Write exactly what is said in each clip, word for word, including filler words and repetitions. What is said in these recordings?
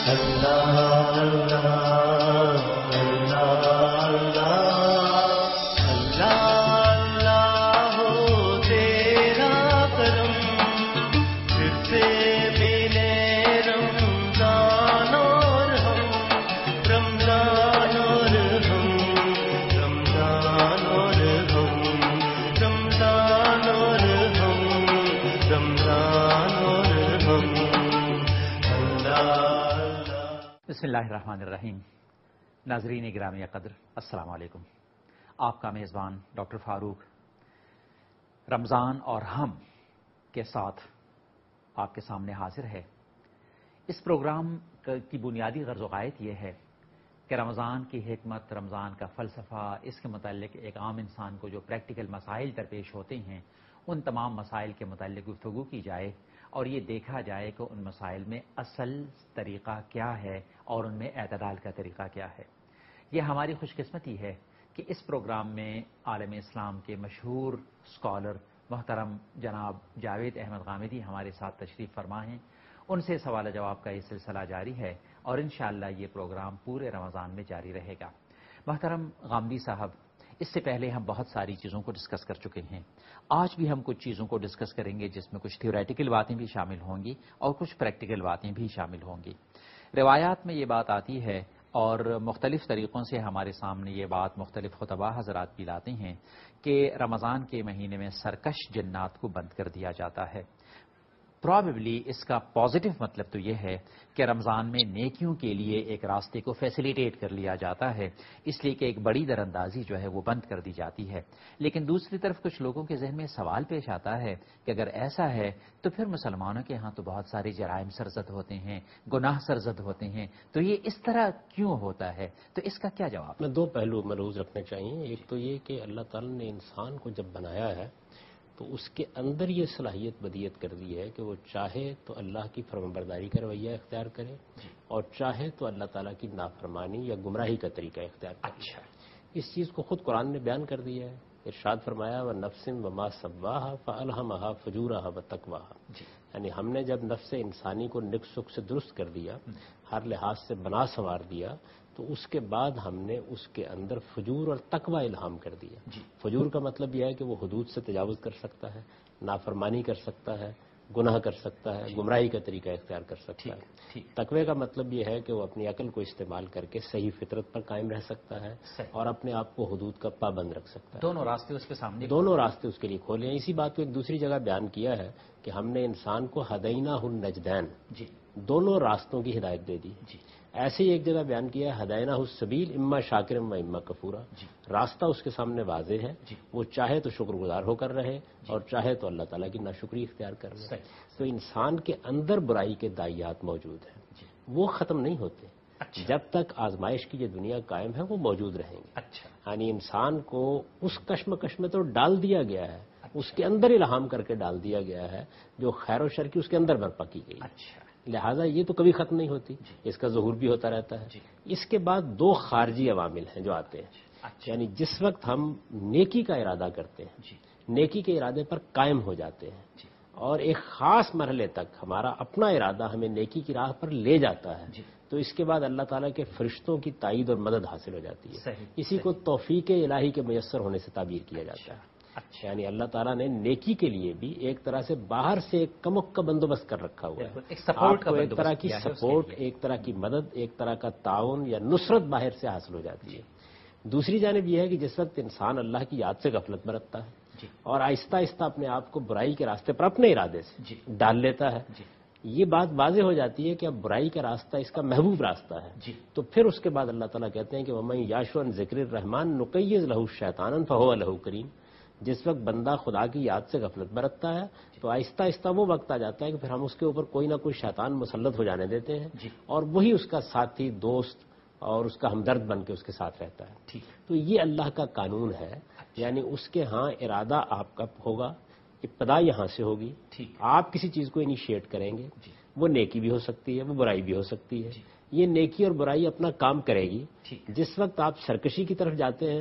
بسم اللہ الرحمن الرحیم۔ ناظرین گرامی قدر، السلام علیکم۔ آپ کا میزبان ڈاکٹر فاروق رمضان اور ہم کے ساتھ آپ کے سامنے حاضر ہے۔ اس پروگرام کی بنیادی غرض و غایت یہ ہے کہ رمضان کی حکمت، رمضان کا فلسفہ، اس کے متعلق ایک عام انسان کو جو پریکٹیکل مسائل درپیش ہوتے ہیں ان تمام مسائل کے متعلق گفتگو کی جائے اور یہ دیکھا جائے کہ ان مسائل میں اصل طریقہ کیا ہے اور ان میں اعتدال کا طریقہ کیا ہے۔ یہ ہماری خوش قسمتی ہے کہ اس پروگرام میں عالم اسلام کے مشہور اسکالر محترم جناب جاوید احمد غامدی ہمارے ساتھ تشریف فرما ہیں۔ ان سے سوال جواب کا یہ سلسلہ جاری ہے اور انشاءاللہ یہ پروگرام پورے رمضان میں جاری رہے گا۔ محترم غامدی صاحب، اس سے پہلے ہم بہت ساری چیزوں کو ڈسکس کر چکے ہیں۔ آج بھی ہم کچھ چیزوں کو ڈسکس کریں گے جس میں کچھ تھیوریٹیکل باتیں بھی شامل ہوں گی اور کچھ پریکٹیکل باتیں بھی شامل ہوں گی۔ روایات میں یہ بات آتی ہے اور مختلف طریقوں سے ہمارے سامنے یہ بات مختلف خطباء حضرات بھی لاتے ہیں کہ رمضان کے مہینے میں سرکش جنات کو بند کر دیا جاتا ہے۔ پرابیبلی اس کا پازیٹو مطلب تو یہ ہے کہ رمضان میں نیکیوں کے لیے ایک راستے کو فیسیلیٹیٹ کر لیا جاتا ہے، اس لیے کہ ایک بڑی در اندازی جو ہے وہ بند کر دی جاتی ہے۔ لیکن دوسری طرف کچھ لوگوں کے ذہن میں سوال پیش آتا ہے کہ اگر ایسا ہے تو پھر مسلمانوں کے ہاں تو بہت سارے جرائم سرزد ہوتے ہیں، گناہ سرزد ہوتے ہیں، تو یہ اس طرح کیوں ہوتا ہے؟ تو اس کا کیا جواب؟ میں دو پہلو ملحوظ رکھنے چاہیے۔ ایک تو یہ کہ اللہ تعالیٰ نے انسان کو جب بنایا ہے تو اس کے اندر یہ صلاحیت بدیت کر دی ہے کہ وہ چاہے تو اللہ کی فرمانبرداری کا رویہ اختیار کرے اور چاہے تو اللہ تعالیٰ کی نافرمانی یا گمراہی کا طریقہ اختیار کرے۔ اچھا، اس چیز کو خود قرآن نے بیان کر دیا ہے۔ ارشاد فرمایا و نفس وما سواہا فالہمہا فجورہا وتقواہا، یعنی ہم نے جب نفس انسانی کو نک سک سے درست کر دیا، ہر لحاظ سے بنا سنوار دیا، تو اس کے بعد ہم نے اس کے اندر فجور اور تقوی الہام کر دیا۔ جی۔ فجور کا مطلب یہ ہے کہ وہ حدود سے تجاوز کر سکتا ہے، نافرمانی کر سکتا ہے، گناہ کر سکتا ہے، گمراہی کا طریقہ اختیار کر سکتا ہے۔ تقوی کا مطلب یہ ہے کہ وہ اپنی عقل کو استعمال کر کے صحیح فطرت پر قائم رہ سکتا ہے اور اپنے آپ کو حدود کا پابند رکھ سکتا ہے۔ دونوں راستے اس کے سامنے، دونوں راستے اس کے لیے کھولے ہیں۔ اسی بات کو ایک دوسری جگہ بیان کیا ہے کہ ہم نے انسان کو ہدیناہ النجدین، جی، دونوں راستوں کی ہدایت دے دی۔ جی، ایسے ہی ایک جگہ بیان کیا ہے ہدینہ السبیل اما شاکرم و اما کفورا، جی، راستہ اس کے سامنے واضح ہے، جی، وہ چاہے تو شکر گزار ہو کر رہے اور چاہے تو اللہ تعالیٰ کی ناشکری اختیار کر رہے۔ تو انسان کے اندر برائی کے دائیات موجود ہیں، جی، وہ ختم نہیں ہوتے۔ اچھا، جب تک آزمائش کی یہ دنیا قائم ہے وہ موجود رہیں گے۔ اچھا، یعنی انسان کو اس کشمکش میں تو ڈال دیا گیا ہے، اس کے اندر الہام کر کے ڈال دیا گیا ہے جو خیر و شر کی اس کے اندر برپا کی گئی۔ اچھا، لہٰذا یہ تو کبھی ختم نہیں ہوتی، اس کا ظہور بھی ہوتا رہتا ہے۔ اس کے بعد دو خارجی عوامل ہیں جو آتے ہیں، یعنی جس وقت ہم نیکی کا ارادہ کرتے ہیں، نیکی کے ارادے پر قائم ہو جاتے ہیں اور ایک خاص مرحلے تک ہمارا اپنا ارادہ ہمیں نیکی کی راہ پر لے جاتا ہے، تو اس کے بعد اللہ تعالیٰ کے فرشتوں کی تائید اور مدد حاصل ہو جاتی ہے۔ اسی کو توفیق الہی کے میسر ہونے سے تعبیر کیا جاتا ہے۔ یعنی اللہ تعالیٰ نے نیکی کے لیے بھی ایک طرح سے باہر سے ایک کمک کا بندوبست کر رکھا ہوا ہے، آپ کو ایک طرح کی سپورٹ، ایک طرح کی مدد، ایک طرح کا تعاون یا نصرت باہر سے حاصل ہو جاتی ہے۔ دوسری جانب یہ ہے کہ جس وقت انسان اللہ کی یاد سے غفلت برتتا ہے اور آہستہ آہستہ اپنے آپ کو برائی کے راستے پر اپنے ارادے سے ڈال لیتا ہے، یہ بات واضح ہو جاتی ہے کہ اب برائی کا راستہ اس کا محبوب راستہ ہے، تو پھر اس کے بعد اللہ تعالیٰ کہتے ہیں کہ وَمَن یَعْشُ عَن ذِکْرِ الرَّحْمَٰنِ نُقَیِّضْ لَهُ شَیطَانًا فَهُوَ لَهُ قَرِینٌ۔ جس وقت بندہ خدا کی یاد سے غفلت برتتا ہے تو آہستہ آہستہ وہ وقت آ جاتا ہے کہ پھر ہم اس کے اوپر کوئی نہ کوئی شیطان مسلط ہو جانے دیتے ہیں اور وہی اس کا ساتھی، دوست اور اس کا ہمدرد بن کے اس کے ساتھ رہتا ہے۔ تو یہ اللہ کا قانون ہے، یعنی اس کے ہاں ارادہ آپ کا ہوگا، ابتدا یہاں سے ہوگی، آپ کسی چیز کو انیشیٹ کریں گے، وہ نیکی بھی ہو سکتی ہے، وہ برائی بھی ہو سکتی ہے۔ یہ نیکی اور برائی اپنا کام کرے گی۔ جس وقت آپ سرکشی کی طرف جاتے ہیں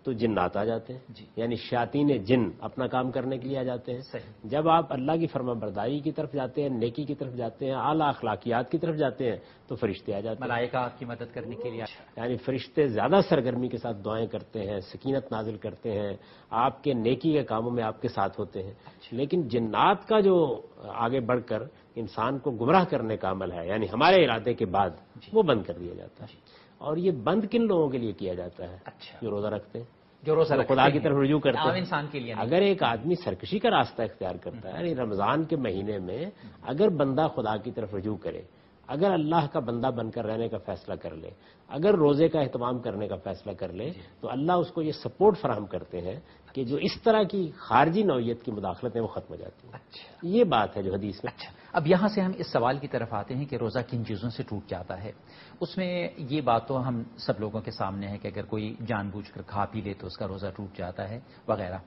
تو جنات آ جاتے ہیں جی. یعنی شیاطین جن اپنا کام کرنے کے لیے آ جاتے ہیں. صحیح. جب آپ اللہ کی فرما برداری کی طرف جاتے ہیں، نیکی کی طرف جاتے ہیں، اعلیٰ اخلاقیات کی طرف جاتے ہیں تو فرشتے آ جاتے ہیں. ملائکہ آپ کی مدد کرنے کے لیے. یعنی فرشتے زیادہ سرگرمی کے ساتھ دعائیں کرتے ہیں، سکینت نازل کرتے ہیں، آپ کے نیکی کے کاموں میں آپ کے ساتھ ہوتے ہیں. لیکن جنات کا جو آگے بڑھ کر انسان کو گمراہ کرنے کا عمل ہے، یعنی ہمارے ارادے کے بعد وہ بند کر دیا جاتا ہے. اور یہ بند کن لوگوں کے لیے کیا جاتا ہے؟ اچھا. جو روزہ رکھتے ہیں، جو روزہ خدا کی طرف رجوع کرتے ہیں. انسان کے لیے اگر ایک آدمی سرکشی کا راستہ اختیار کرتا ہے، یعنی رمضان کے مہینے میں اگر بندہ خدا کی طرف رجوع کرے، اگر اللہ کا بندہ بن کر رہنے کا فیصلہ کر لے، اگر روزے کا اہتمام کرنے کا فیصلہ کر لے، تو اللہ اس کو یہ سپورٹ فراہم کرتے ہیں کہ جو اس طرح کی خارجی نوعیت کی مداخلتیں وہ ختم ہو جاتی ہیں. اچھا. یہ بات ہے جو حدیث میں. اچھا. اب یہاں سے ہم اس سوال کی طرف آتے ہیں کہ روزہ کن چیزوں سے ٹوٹ جاتا ہے. اس میں یہ بات تو ہم سب لوگوں کے سامنے ہے کہ اگر کوئی جان بوجھ کر کھا پی لے تو اس کا روزہ ٹوٹ جاتا ہے وغیرہ.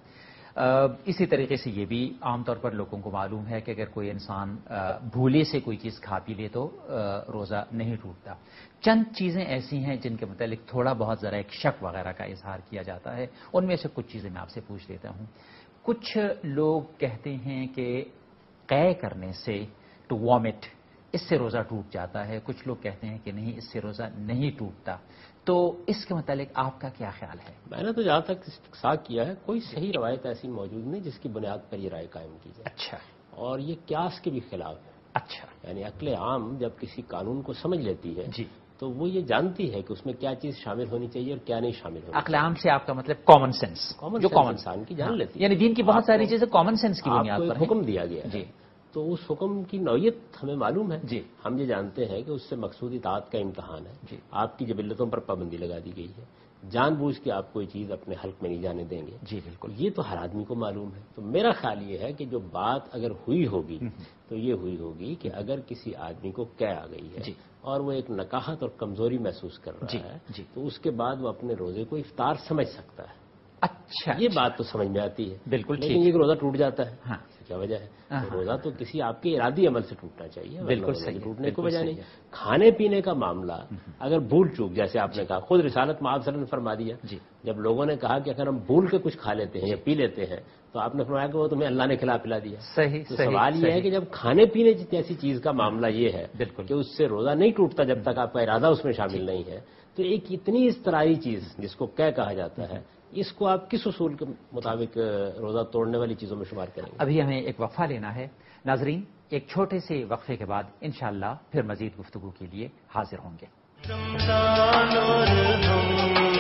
اسی طریقے سے یہ بھی عام طور پر لوگوں کو معلوم ہے کہ اگر کوئی انسان بھولے سے کوئی چیز کھا پی لے تو روزہ نہیں ٹوٹتا. چند چیزیں ایسی ہیں جن کے متعلق تھوڑا بہت ذرا ایک شک وغیرہ کا اظہار کیا جاتا ہے. ان میں سے کچھ چیزیں میں آپ سے پوچھ لیتا ہوں. کچھ لوگ کہتے ہیں کہ قے کرنے سے ٹو وامٹ اس سے روزہ ٹوٹ جاتا ہے. کچھ لوگ کہتے ہیں کہ نہیں، اس سے روزہ نہیں ٹوٹتا. تو اس کے متعلق آپ کا کیا خیال ہے؟ میں نے تو جہاں تک استقصاء کیا ہے، کوئی صحیح روایت ایسی موجود نہیں جس کی بنیاد پر یہ رائے قائم کی جائے. اچھا. اور یہ قیاس کے بھی خلاف ہے. اچھا. یعنی عقل عام جب کسی قانون کو سمجھ لیتی ہے جی تو وہ یہ جانتی ہے کہ اس میں کیا چیز شامل ہونی چاہیے اور کیا نہیں شامل ہونی. عقل عام سے آپ کا مطلب کامن سینس، جو کامن انسان کی جان لیتی ہے. یعنی دین کی بہت ساری چیزیں کامن سینس کی بنیاد پر ہیں. حکم دیا گیا ہے جی، تو اس حکم کی نوعیت ہمیں معلوم ہے. جی. ہم یہ جانتے ہیں کہ اس سے مقصود اطاعت کا امتحان ہے. جی. آپ کی جبلتوں پر پابندی لگا دی گئی ہے. جان بوجھ کے آپ کوئی چیز اپنے حلق میں نہیں جانے دیں گے. جی بالکل. یہ تو ہر آدمی کو معلوم ہے. تو میرا خیال یہ ہے کہ جو بات اگر ہوئی ہوگی تو یہ ہوئی ہوگی کہ اگر کسی آدمی کو قے آ گئی ہے جی. اور وہ ایک نقاہت اور کمزوری محسوس کر رہا جی. ہے جی. تو اس کے بعد وہ اپنے روزے کو افطار سمجھ سکتا ہے. اچھا. یہ بات تو سمجھ میں آتی ہے. بالکل ٹھیک. لیکن یہ روزہ ٹوٹ جاتا ہے. ہاں. کیا وجہ ہے؟ تو روزہ تو کسی آپ کے ارادی عمل سے ٹوٹنا چاہیے. بالکل صحیح. ٹوٹنے کو وجہ نہیں. کھانے پینے کا معاملہ اگر بھول چوک، جیسے آپ نے کہا، خود رسالت میں آپ صلی اللہ علیہ وسلم نے فرما دیا. جی. جب لوگوں نے کہا کہ اگر ہم بھول کے کچھ کھا لیتے ہیں یا پی لیتے ہیں تو آپ نے فرمایا کہ وہ تمہیں اللہ نے کھلا پلا دیا. صحیح. تو سوال یہ ہے کہ جب کھانے پینے جیسی چیز کا معاملہ یہ ہے بالکل کہ اس سے روزہ نہیں ٹوٹتا جب تک آپ کا ارادہ اس میں شامل نہیں ہے، تو ایک اتنی اضطراری چیز جس کو قے کہا جاتا ہے، اس کو آپ کس اصول کے مطابق روزہ توڑنے والی چیزوں میں شمار کریں گے؟ ابھی ہمیں ایک وقفہ لینا ہے. ناظرین، ایک چھوٹے سے وقفے کے بعد انشاءاللہ پھر مزید گفتگو کے لیے حاضر ہوں گے. رمضان اور ہم،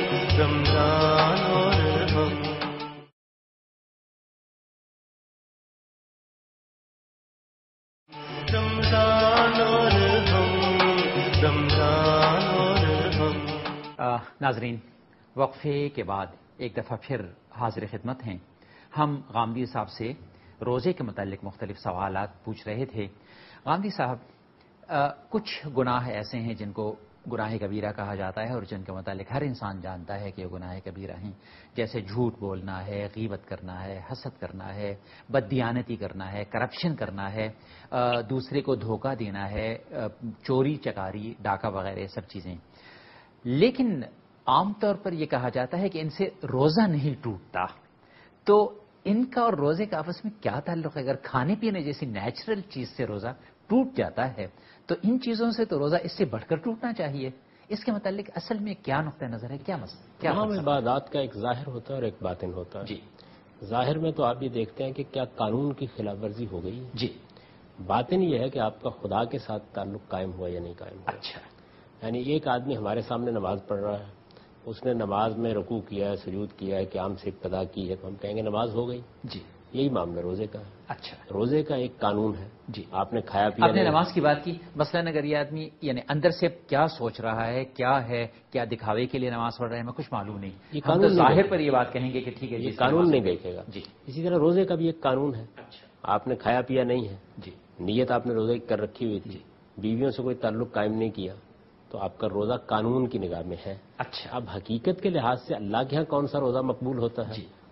رمضان اور ہم. رمضان اور ہم، رمضان اور ہم. ناظرین، وقفے کے بعد ایک دفعہ پھر حاضر خدمت ہیں. ہم غامدی صاحب سے روزے کے متعلق مختلف سوالات پوچھ رہے تھے. غامدی صاحب، کچھ گناہ ایسے ہیں جن کو گناہ کبیرہ کہا جاتا ہے اور جن کے متعلق ہر انسان جانتا ہے کہ یہ گناہ کبیرہ ہیں، جیسے جھوٹ بولنا ہے، غیبت کرنا ہے، حسد کرنا ہے، بددیانتی کرنا ہے، کرپشن کرنا ہے، دوسرے کو دھوکہ دینا ہے، چوری چکاری، ڈاکہ وغیرہ سب چیزیں. لیکن عام طور پر یہ کہا جاتا ہے کہ ان سے روزہ نہیں ٹوٹتا. تو ان کا اور روزے کا آپس میں کیا تعلق ہے؟ اگر کھانے پینے جیسی نیچرل چیز سے روزہ ٹوٹ جاتا ہے تو ان چیزوں سے تو روزہ اس سے بڑھ کر ٹوٹنا چاہیے. اس کے متعلق اصل میں کیا نقطہ نظر ہے؟ کیا مسئلہ؟ کیا تمام عبادات کا ایک ظاہر ہوتا ہے اور ایک باطن ہوتا ہے. جی. ظاہر میں تو آپ یہ دیکھتے ہیں کہ کیا قانون کی خلاف ورزی ہو گئی. جی. باطن یہ ہے کہ آپ کا خدا کے ساتھ تعلق قائم ہوا یا نہیں قائم ہوا. اچھا. یعنی ایک آدمی ہمارے سامنے نماز پڑھ رہا ہے، اس نے نماز میں رکوع کیا ہے، سجود کیا ہے، قیام سے ابتدا کی ہے، تو ہم کہیں گے نماز ہو گئی. جی. یہی معاملہ روزے کا ہے. اچھا. روزے کا ایک قانون ہے. جی. آپ نے کھایا پیا، آپ نے نماز کی بات کی. مثلاً اگر یہ آدمی یعنی اندر سے کیا سوچ رہا ہے، کیا ہے، کیا دکھاوے کے لیے نماز پڑھ رہا ہے، میں کچھ معلوم نہیں. یہ ہم تو قانون ظاہر پر یہ بات کہیں گے کہ ٹھیک ہے یہ قانون نہیں دیکھے گا. جی. اسی طرح روزے کا بھی ایک قانون ہے. اچھا. آپ نے کھایا پیا نہیں ہے، جی. نیت آپ نے روزے کی کر رکھی ہوئی تھی، بیویوں سے کوئی تعلق قائم نہیں کیا، تو آپ کا روزہ قانون کی نگاہ میں ہے. اچھا. اب حقیقت کے لحاظ سے اللہ کے ہاں کون سا روزہ مقبول ہوتا ہے،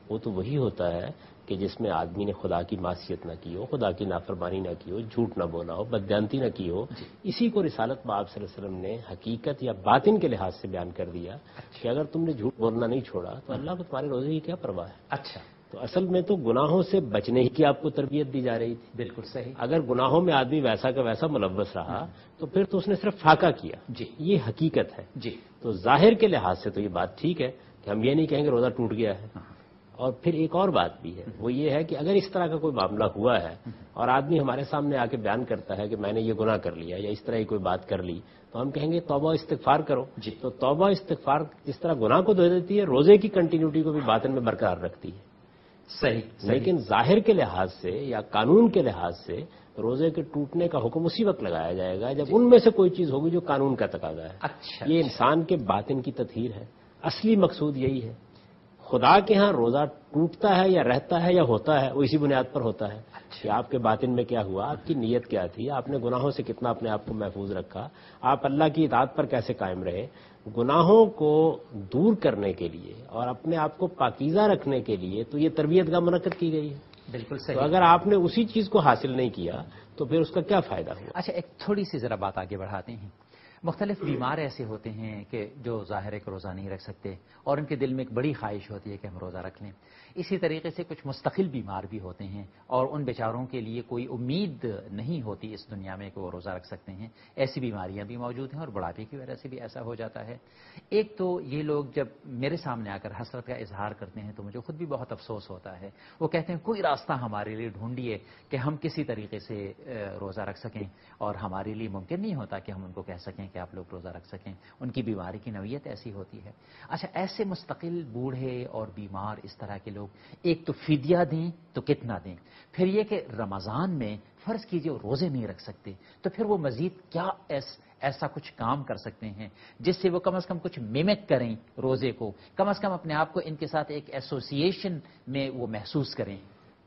وہ تو وہی ہوتا ہے کہ جس میں آدمی نے خدا کی معصیت نہ کی ہو، خدا کی نافرمانی نہ کی ہو، جھوٹ نہ بولا ہو، بددیانتی نہ کی ہو. اسی کو رسالت میں آپ صلی اللہ علیہ وسلم نے حقیقت یا باطن کے لحاظ سے بیان کر دیا کہ اگر تم نے جھوٹ بولنا نہیں چھوڑا تو اللہ کو تمہارے روزے کی کیا پرواہ ہے. اچھا، تو اصل میں تو گناہوں سے بچنے ہی کی آپ کو تربیت دی جا رہی تھی. بالکل صحیح. اگر گناہوں میں آدمی ویسا کا ویسا ملوث رہا تو پھر تو اس نے صرف فاقہ کیا. جی، یہ حقیقت ہے. جی، تو ظاہر کے لحاظ سے تو یہ بات ٹھیک ہے کہ ہم یہ نہیں کہیں گے روزہ ٹوٹ گیا ہے. اور پھر ایک اور بات بھی ہے، وہ یہ ہے کہ اگر اس طرح کا کوئی معاملہ ہوا ہے اور آدمی ہمارے سامنے آ کے بیان کرتا ہے کہ میں نے یہ گناہ کر لیا یا اس طرح کی کوئی بات کر لی، تو ہم کہیں گے توبہ استغفار کرو. جی. تو توبہ استغفار جس طرح گناہ کو دے دیتی ہے، روزے کی کنٹینیوٹی کو بھی باطن میں برقرار رکھتی ہے. صحیح. لیکن ظاہر کے لحاظ سے یا قانون کے لحاظ سے روزے کے ٹوٹنے کا حکم اسی وقت لگایا جائے گا جب ان میں سے کوئی چیز ہوگی جو قانون کا تقاضا ہے. اچھا، یہ انسان کے باطن کی تطہیر ہے. اصلی مقصود یہی ہے. خدا کے ہاں روزہ ٹوٹتا ہے یا رہتا ہے یا ہوتا ہے وہ اسی بنیاد پر ہوتا ہے کہ آپ کے باطن میں کیا ہوا، آپ کی نیت کیا تھی، آپ نے گناہوں سے کتنا اپنے آپ کو محفوظ رکھا، آپ اللہ کی اطاعت پر کیسے قائم رہے. گناہوں کو دور کرنے کے لیے اور اپنے آپ کو پاکیزہ رکھنے کے لیے تو یہ تربیت گاہ منعقد کی گئی ہے. بالکل تو صحیح. اگر آپ نے اسی چیز کو حاصل نہیں کیا تو پھر اس کا کیا فائدہ ہوا. اچھا، ایک تھوڑی سی ذرا بات آگے بڑھاتے ہیں. مختلف بیمار ایسے ہوتے ہیں کہ جو ظاہر ہے کہ روزہ نہیں رکھ سکتے اور ان کے دل میں ایک بڑی خواہش ہوتی ہے کہ ہم روزہ رکھ لیں. اسی طریقے سے کچھ مستقل بیمار بھی ہوتے ہیں اور ان بیچاروں کے لیے کوئی امید نہیں ہوتی اس دنیا میں کہ وہ روزہ رکھ سکتے ہیں. ایسی بیماریاں بھی موجود ہیں اور بڑھاپے کی وجہ سے بھی ایسا ہو جاتا ہے. ایک تو یہ لوگ جب میرے سامنے آ کر حسرت کا اظہار کرتے ہیں تو مجھے خود بھی بہت افسوس ہوتا ہے. وہ کہتے ہیں کوئی راستہ ہمارے لیے ڈھونڈیے کہ ہم کسی طریقے سے روزہ رکھ سکیں، اور ہمارے لیے ممکن نہیں ہوتا کہ ہم ان کو کہہ سکیں کہ آپ لوگ روزہ رکھ سکیں. ان کی بیماری کی نوعیت ایسی ہوتی ہے. اچھا، ایسے مستقل بوڑھے اور بیمار اس طرح کے لوگ ایک تو فدیہ دیں تو کتنا دیں، پھر یہ کہ رمضان میں فرض کیجئے وہ روزے نہیں رکھ سکتے تو پھر وہ مزید کیا ایس ایسا کچھ کام کر سکتے ہیں جس سے وہ کم از کم کچھ میمک کریں روزے کو، کم از کم اپنے آپ کو ان کے ساتھ ایک ایسوسیشن میں وہ محسوس کریں.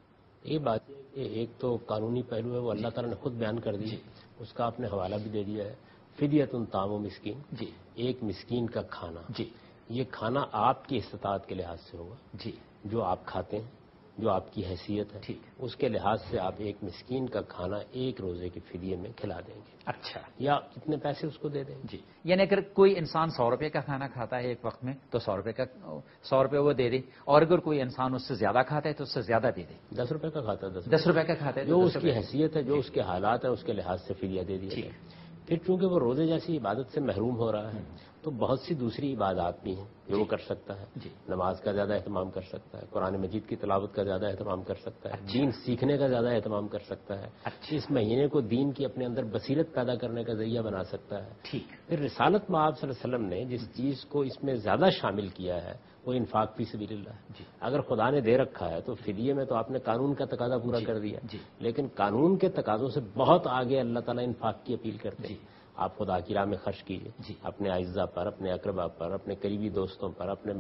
یہ بات ہے کہ ایک تو قانونی پہلو ہے، وہ اللہ تعالیٰ نے خود بیان کر دی. اس کا آپ نے حوالہ بھی دے دیا ہے. فدیۃ طعام مسکین، جی، ایک مسکین کا کھانا. جی، یہ کھانا آپ کی استطاعت کے لحاظ سے ہوگا. جی، جو آپ کھاتے ہیں، جو آپ کی حیثیت ہے، ٹھیک، اس کے لحاظ سے آپ ایک مسکین کا کھانا ایک روزے کے فدیے میں کھلا دیں گے. اچھا، یا کتنے پیسے اس کو دے دیں گے. جی، یعنی اگر کوئی انسان سو روپے کا کھانا کھاتا ہے ایک وقت میں تو سو روپے کا سو روپے وہ دے دے، اور اگر کوئی انسان اس سے زیادہ کھاتا ہے تو اس سے زیادہ دے دے. دس روپے کا کھاتا ہے، دس دس روپے کا کھاتا ہے جو تو اس دس کی روپے. حیثیت ہے، جو اس کے حالات ہیں، اس کے لحاظ سے فدیہ دے دیا ٹھیک. جائے. پھر چونکہ وہ روزے جیسی عبادت سے محروم ہو رہا ہے تو بہت سی دوسری عبادات بھی ہیں جو وہ کر سکتا ہے. جی، نماز کا زیادہ اہتمام کر سکتا ہے، قرآن مجید کی تلاوت کا زیادہ اہتمام کر سکتا ہے، دین سیکھنے کا زیادہ اہتمام کر سکتا ہے. اس مہینے کو دین کی اپنے اندر بصیرت پیدا کرنے کا ذریعہ بنا سکتا ہے. ٹھیک. پھر رسالت میں آپ صلی اللہ علیہ وسلم نے جس چیز کو اس میں زیادہ شامل کیا ہے وہ انفاق فی سبیل اللہ ہے. جی. اگر خدا نے دے رکھا ہے تو فدیے میں تو آپ نے قانون کا تقاضا پورا جی. کر دیا. جی. لیکن قانون کے تقاضوں سے بہت آگے اللہ تعالیٰ انفاق کی اپیل کرتے ہیں. جی. آپ خدا کی راہ میں خرچ کیجیے. جی. اپنے اعزاء پر، اپنے اقربا پر، اپنے قریبی دوستوں پر، اپنے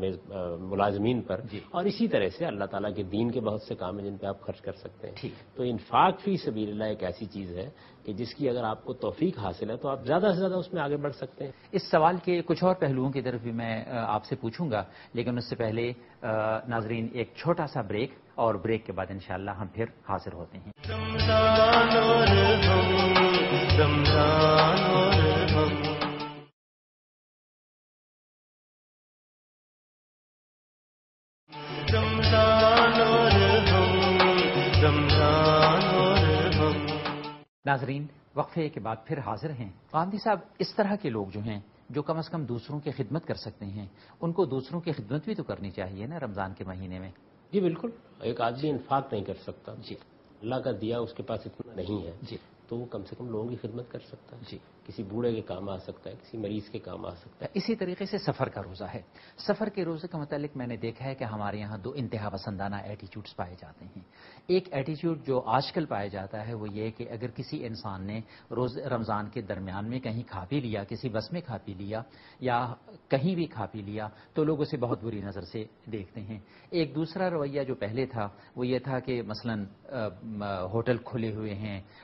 ملازمین پر. جی. اور اسی طرح سے اللہ تعالیٰ کے دین کے بہت سے کام ہیں جن پہ آپ خرچ کر سکتے ہیں. ٹھیک. تو انفاق فی سبیل اللہ ایک ایسی چیز ہے کہ جس کی اگر آپ کو توفیق حاصل ہے تو آپ زیادہ سے زیادہ اس میں آگے بڑھ سکتے ہیں. اس سوال کے کچھ اور پہلوؤں کی طرف بھی میں آپ سے پوچھوں گا، لیکن اس سے پہلے ناظرین ایک چھوٹا سا بریک، اور بریک کے بعد انشاءاللہ ہم پھر حاضر ہوتے ہیں. رمضان اور ہم، رمضان اور ہم، رمضان اور ہم، رمضان اور ہم. ناظرین، وقفے کے بعد پھر حاضر ہیں. قامدی صاحب، اس طرح کے لوگ جو ہیں جو کم از کم دوسروں کی خدمت کر سکتے ہیں، ان کو دوسروں کی خدمت بھی تو کرنی چاہیے نا رمضان کے مہینے میں. جی بالکل. ایک آدمی انفاق نہیں کر سکتا، جی. اللہ کا دیا اس کے پاس اتنا نہیں ہے، جی. تو وہ کم سے کم لوگوں کی خدمت کر سکتا ہے. جی. کسی بوڑھے کے کام آ سکتا ہے، کسی مریض کے کام آ سکتا ہے. اسی طریقے سے سفر کا روزہ ہے. سفر کے روزے کا متعلق میں نے دیکھا ہے کہ ہمارے یہاں دو انتہا پسندانہ ایٹیچیوڈز پائے جاتے ہیں. ایک ایٹیچیوڈ جو آج کل پایا جاتا ہے وہ یہ کہ اگر کسی انسان نے روز رمضان کے درمیان میں کہیں کھا پی لیا، کسی بس میں کھا پی لیا یا کہیں بھی کھا پی لیا تو لوگ اسے بہت بری نظر سے دیکھتے ہیں. ایک دوسرا رویہ جو پہلے تھا وہ یہ تھا کہ مثلا ہوٹل کھلے ہوئے ہیں اور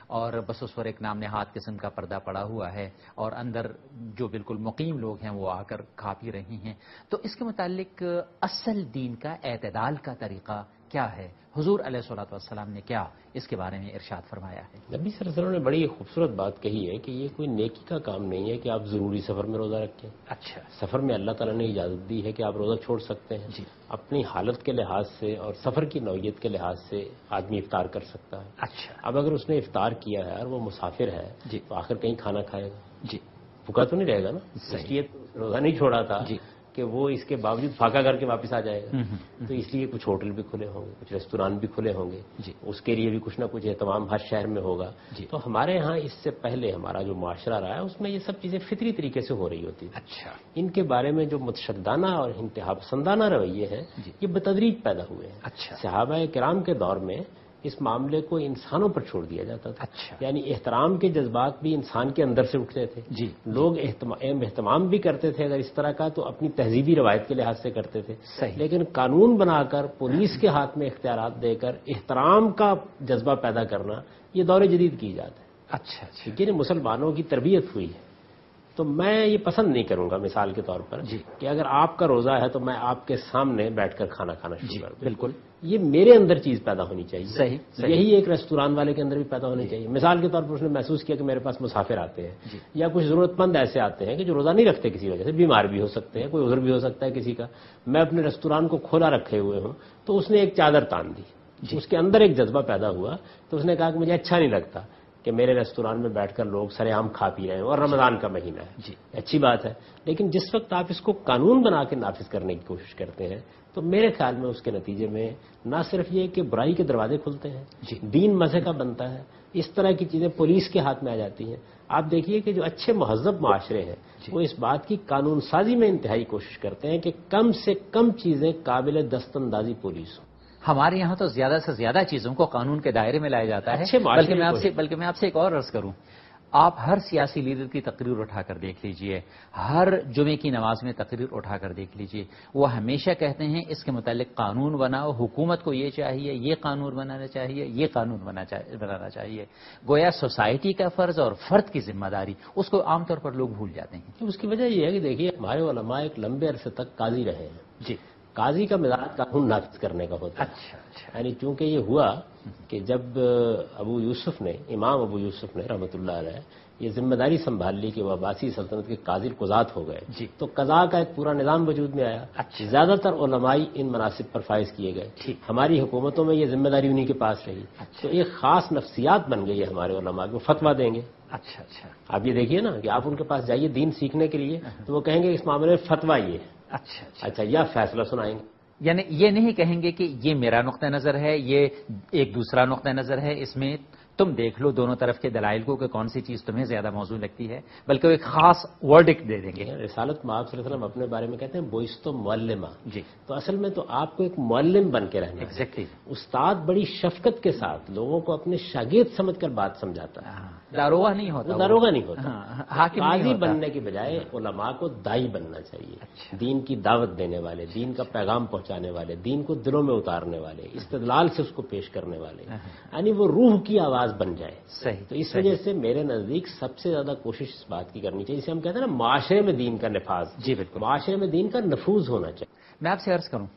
بس اس پر ایک نام نہاد قسم کا پردہ پڑا ہوا ہے اور اندر جو بالکل مقیم لوگ ہیں وہ آ کر کھا پی رہے ہیں. تو اس کے متعلق اصل دین کا اعتدال کا طریقہ کیا ہے؟ حضور علیہ الصلوۃ والسلام نے کیا اس کے بارے میں ارشاد فرمایا ہے؟ نبی صلی اللہ علیہ وسلم نے بڑی خوبصورت بات کہی ہے کہ یہ کوئی نیکی کا کام نہیں ہے کہ آپ ضروری سفر میں روزہ رکھیں. اچھا. سفر میں اللہ تعالیٰ نے اجازت دی ہے کہ آپ روزہ چھوڑ سکتے ہیں. جی. اپنی حالت کے لحاظ سے اور سفر کی نوعیت کے لحاظ سے آدمی افطار کر سکتا ہے. اچھا. اب اگر اس نے افطار کیا ہے اور وہ مسافر ہے جی. تو آخر کہیں کھانا کھائے گا؟ جی. بھوکا تو نہیں رہے گا نا. اس لیے روزہ نہیں چھوڑا تھا جی. کہ وہ اس کے باوجود فاقہ کر کے واپس آ جائے گا. ہم ہم. تو اس لیے کچھ ہوٹل بھی کھلے ہوں گے, کچھ ریستوران بھی کھلے ہوں گے. جی. اس کے لیے بھی کچھ نہ کچھ اہتمام ہر شہر میں ہوگا. جی. تو ہمارے ہاں اس سے پہلے ہمارا جو معاشرہ رہا ہے اس میں یہ سب چیزیں فطری طریقے سے ہو رہی ہوتی ہیں. اچھا. ان کے بارے میں جو متشددانہ اور انتہا پسندانہ رویے ہیں جی. یہ بتدریج پیدا ہوئے ہیں. اچھا. صحابہ کرام کے دور میں اس معاملے کو انسانوں پر چھوڑ دیا جاتا تھا. اچھا. یعنی احترام کے جذبات بھی انسان کے اندر سے اٹھتے تھے. جی. لوگ اہتمام اہتمام بھی کرتے تھے اگر اس طرح کا تو اپنی تہذیبی روایت کے لحاظ سے کرتے تھے. صحیح. لیکن قانون بنا کر پولیس کے ہاتھ میں اختیارات دے کر احترام کا جذبہ پیدا کرنا یہ دور جدید کی ایجاد ہے. اچھا. اچھا. لیکن مسلمانوں کی تربیت ہوئی ہے تو میں یہ پسند نہیں کروں گا مثال کے طور پر جی. کہ اگر آپ کا روزہ ہے تو میں آپ کے سامنے بیٹھ کر کھانا کھانا شروع جی. کر دوں. بالکل. یہ میرے اندر چیز پیدا ہونی چاہیے. صحیح. صحیح. یہی ایک ریستوران والے کے اندر بھی پیدا ہونی چاہیے. مثال کے طور پر اس نے محسوس کیا کہ میرے پاس مسافر آتے ہیں جی. یا کچھ ضرورت مند ایسے آتے ہیں کہ جو روزہ نہیں رکھتے, کسی وجہ سے بیمار بھی ہو سکتے ہیں, کوئی عذر بھی ہو سکتا ہے کسی کا. میں اپنے ریستوران کو کھولا رکھے ہوئے ہوں تو اس نے ایک چادر تان دی. جی. اس کے اندر ایک جذبہ پیدا ہوا تو اس نے کہا کہ مجھے اچھا نہیں لگتا کہ میرے ریستوران میں بیٹھ کر لوگ سرے عام کھا پی رہے ہیں اور رمضان کا مہینہ ہے. جی. اچھی بات ہے. لیکن جس وقت آپ اس کو قانون بنا کے نافذ کرنے کی کوشش کرتے ہیں تو میرے خیال میں اس کے نتیجے میں نہ صرف یہ کہ برائی کے دروازے کھلتے ہیں, جی. دین مزے کا بنتا ہے, اس طرح کی چیزیں پولیس کے ہاتھ میں آ جاتی ہیں. آپ دیکھیے کہ جو اچھے مہذب معاشرے ہیں جی. وہ اس بات کی قانون سازی میں انتہائی کوشش کرتے ہیں کہ کم سے کم چیزیں قابل دست اندازی پولیس ہوں. ہمارے یہاں تو زیادہ سے زیادہ چیزوں کو قانون کے دائرے میں لایا جاتا ہے. اچھے معاشرے بلکہ میں آپ کو- سے بلکہ میں آپ سے ایک اور عرض کروں, آپ ہر سیاسی لیڈر کی تقریر اٹھا کر دیکھ لیجئے, ہر جمعے کی نماز میں تقریر اٹھا کر دیکھ لیجئے, وہ ہمیشہ کہتے ہیں اس کے متعلق قانون بناؤ, حکومت کو یہ چاہیے, یہ قانون بنانا چاہیے, یہ قانون بنا چاہیے- بنانا چاہیے. گویا سوسائٹی کا فرض اور فرد کی ذمہ داری, اس کو عام طور پر لوگ بھول جاتے ہیں. اس کی وجہ یہ ہے کہ دیکھیے ہمارے علماء ایک لمبے عرصے تک قاضی رہے ہیں. جی. قاضی کا مزاج قانون نافذ کرنے کا ہوتا ہے. اچھا. اچھا. یعنی چونکہ یہ ہوا کہ جب ابو یوسف نے امام ابو یوسف نے رحمۃ اللہ علیہ یہ ذمہ داری سنبھال لی کہ وہ عباسی سلطنت کے قاضی قضات ہو گئے, جی. تو قضاء کا ایک پورا نظام وجود میں آیا. اچھا. زیادہ تر علمائی ان مناصب پر فائز کیے گئے. ٹھیک. ہماری حکومتوں میں یہ ذمہ داری انہی کے پاس رہی. اچھا. تو ایک خاص نفسیات بن گئی ہے ہمارے علماء کو, فتویٰ دیں گے. اچھا. اچھا. آپ یہ دیکھیے نا کہ آپ ان کے پاس جائیے دین سیکھنے کے لیے تو وہ کہیں گے اس معاملے میں فتویٰ یہ ہے. اچھا. اچھا. اچھا, یا فیصلہ سنائیں گے. یعنی یہ نہیں کہیں گے کہ یہ میرا نقطہ نظر ہے, یہ ایک دوسرا نقطہ نظر ہے, اس میں تم دیکھ لو دونوں طرف کے دلائل کو کہ کون سی چیز تمہیں زیادہ موزوں لگتی ہے, بلکہ وہ ایک خاص ورڈکٹ دے دیں گے. رسالت مآب صلی اللہ علیہ وسلم اپنے بارے میں کہتے ہیں بوئست معلمہ. جی. تو اصل میں تو آپ کو ایک معلم بن کے رہنا ہے. ایگزیکٹلی. استاد بڑی شفقت کے ساتھ لوگوں کو اپنے شاگرد سمجھ کر بات سمجھاتا ہے. داروغہ نہیں ہوتا, وہ داروغہ نہیں ہوتا. ہاں, حاکم نہیں قاضی ہوتا. بننے کی بجائے علماء کو دائی بننا چاہیے. اچھا. دین کی دعوت دینے والے, دین کا پیغام پہنچانے والے, دین کو دلوں میں اتارنے والے, استدلال سے اس کو پیش کرنے والے, یعنی وہ روح کی آواز بن جائے. صحیح. تو اس وجہ سے میرے نزدیک سب سے زیادہ کوشش اس بات کی کرنی چاہیے جسے ہم کہتے ہیں نا معاشرے میں دین کا نفاذ. جی بالکل. معاشرے میں دین کا نفوذ ہونا چاہیے. میں آپ سے عرض کروں,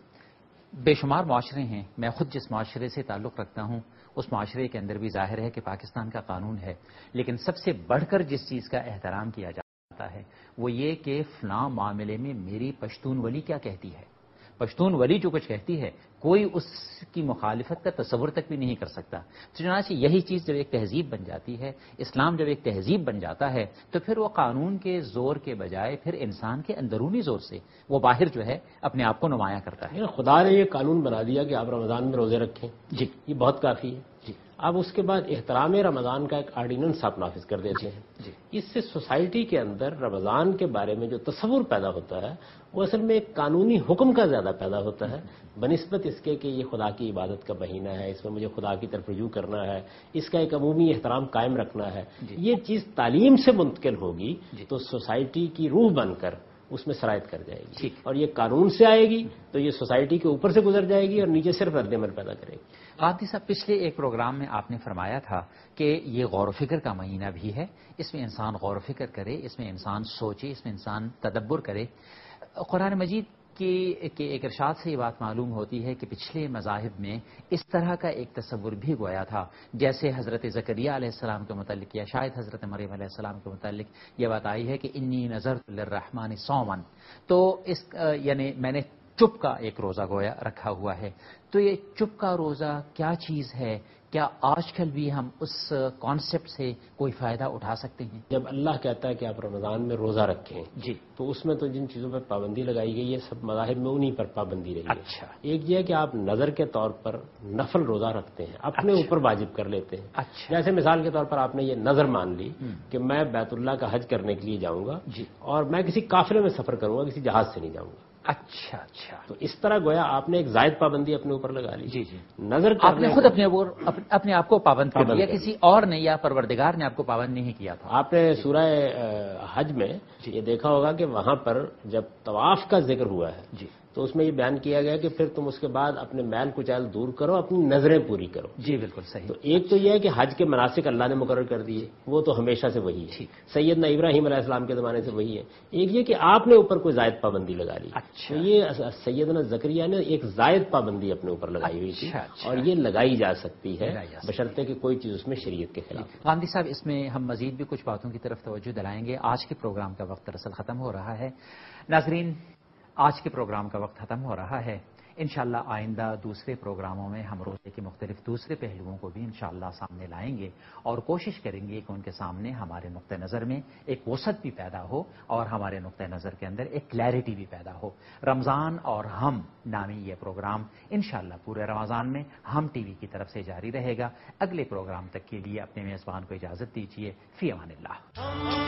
بے شمار معاشرے ہیں, میں خود جس معاشرے سے تعلق رکھتا ہوں اس معاشرے کے اندر بھی ظاہر ہے کہ پاکستان کا قانون ہے, لیکن سب سے بڑھ کر جس چیز کا احترام کیا جاتا ہے وہ یہ کہ فلاں معاملے میں میری پشتون ولی کیا کہتی ہے. پشتون ولی جو کچھ کہتی ہے کوئی اس کی مخالفت کا تصور تک بھی نہیں کر سکتا. چنانچہ یہی چیز جب ایک تہذیب بن جاتی ہے, اسلام جب ایک تہذیب بن جاتا ہے, تو پھر وہ قانون کے زور کے بجائے پھر انسان کے اندرونی زور سے وہ باہر جو ہے اپنے آپ کو نمایاں کرتا ہے. خدا نے یہ قانون بنا دیا کہ آپ رمضان میں روزے رکھیں. جی. یہ بہت کافی ہے. جی. اب اس کے بعد احترام رمضان کا ایک آرڈیننس آپ نافذ کر دیتے ہیں. جی. اس سے سوسائٹی کے اندر رمضان کے بارے میں جو تصور پیدا ہوتا ہے وہ اصل میں ایک قانونی حکم کا زیادہ پیدا ہوتا ہے بنسبت اس کے کہ یہ خدا کی عبادت کا مہینہ ہے, اس میں مجھے خدا کی طرف رجوع کرنا ہے, اس کا ایک عمومی احترام قائم رکھنا ہے. جی. یہ چیز تعلیم سے منتقل ہوگی جی. تو سوسائٹی کی روح بن کر اس میں شرائط کر جائے گی، اور یہ قانون سے آئے گی تو یہ سوسائٹی کے اوپر سے گزر جائے گی اور نیچے صرف رد عمل پیدا کرے گی۔ قادری صاحب، پچھلے ایک پروگرام میں آپ نے فرمایا تھا کہ یہ غور و فکر کا مہینہ بھی ہے، اس میں انسان غور و فکر کرے، اس میں انسان سوچے، اس میں انسان تدبر کرے۔ قرآن مجید کی کہ ایک ارشاد سے یہ بات معلوم ہوتی ہے کہ پچھلے مذاہب میں اس طرح کا ایک تصور بھی گویا تھا، جیسے حضرت زکریہ علیہ السلام کے متعلق یا شاید حضرت مریم علیہ السلام کے متعلق یہ بات آئی ہے کہ انی نذرت للرحمن صوما، تو اس یعنی میں نے چپ کا ایک روزہ گویا رکھا ہوا ہے۔ تو یہ چپ کا روزہ کیا چیز ہے؟ کیا آج کل بھی ہم اس کانسیپٹ سے کوئی فائدہ اٹھا سکتے ہیں؟ جب اللہ کہتا ہے کہ آپ رمضان میں روزہ رکھیں جی، تو اس میں تو جن چیزوں پر پابندی لگائی گئی ہے سب مذاہب میں انہی پر پابندی رہی ہے۔ اچھا، ایک یہ ہے کہ آپ نظر کے طور پر نفل روزہ رکھتے ہیں، اپنے اچھا، اوپر واجب کر لیتے ہیں۔ اچھا، جیسے مثال کے طور پر آپ نے یہ نظر مان لی کہ میں بیت اللہ کا حج کرنے کے لیے جاؤں گا جی، اور میں کسی قافلے میں سفر کروں گا، کسی جہاز سے نہیں جاؤں گا۔ اچھا اچھا، تو اس طرح گویا آپ نے ایک زائد پابندی اپنے اوپر لگا لی۔ جی جی، نظر آپ نے خود اپنے اوپر اپنے آپ کو پابند کر پابند دیا، کر کسی اور نے یا پروردگار نے آپ کو پابند نہیں کیا تھا۔ آپ نے سورہ حج میں یہ دیکھا ہوگا کہ وہاں پر جب طواف کا ذکر ہوا ہے جی تو اس میں یہ بیان کیا گیا کہ پھر تم اس کے بعد اپنے میل کچیل دور کرو، اپنی نظریں پوری کرو۔ جی بالکل صحیح۔ تو ایک تو یہ ہے کہ حج کے مناسک اللہ نے مقرر کر دیے، وہ تو ہمیشہ سے وہی ہے، سیدنا ابراہیم علیہ السلام کے زمانے سے وہی ہے۔ ایک یہ کہ آپ نے اوپر کوئی زائد پابندی لگا لی، اچھا، تو یہ سیدنا زکریا نے ایک زائد پابندی اپنے اوپر لگائی ہوئی تھی، اور یہ لگائی جا سکتی ہے بشرطے کہ کوئی چیز اس میں شریعت کے خلاف۔ غامدی صاحب، اس میں ہم مزید بھی کچھ باتوں کی طرف توجہ دلائیں گے۔ آج کے پروگرام کا وقت دراصل ختم ہو رہا ہے۔ ناظرین، آج کے پروگرام کا وقت ختم ہو رہا ہے۔ انشاءاللہ آئندہ دوسرے پروگراموں میں ہم روزے کے مختلف دوسرے پہلوؤں کو بھی انشاءاللہ سامنے لائیں گے اور کوشش کریں گے کہ ان کے سامنے ہمارے نقطہ نظر میں ایک وسعت بھی پیدا ہو اور ہمارے نقطہ نظر کے اندر ایک کلیئرٹی بھی پیدا ہو۔ رمضان اور ہم نامی یہ پروگرام انشاءاللہ پورے رمضان میں ہم ٹی وی کی طرف سے جاری رہے گا۔ اگلے پروگرام تک کے لیے اپنے میزبان کو اجازت دیجیے۔ فی امان اللہ۔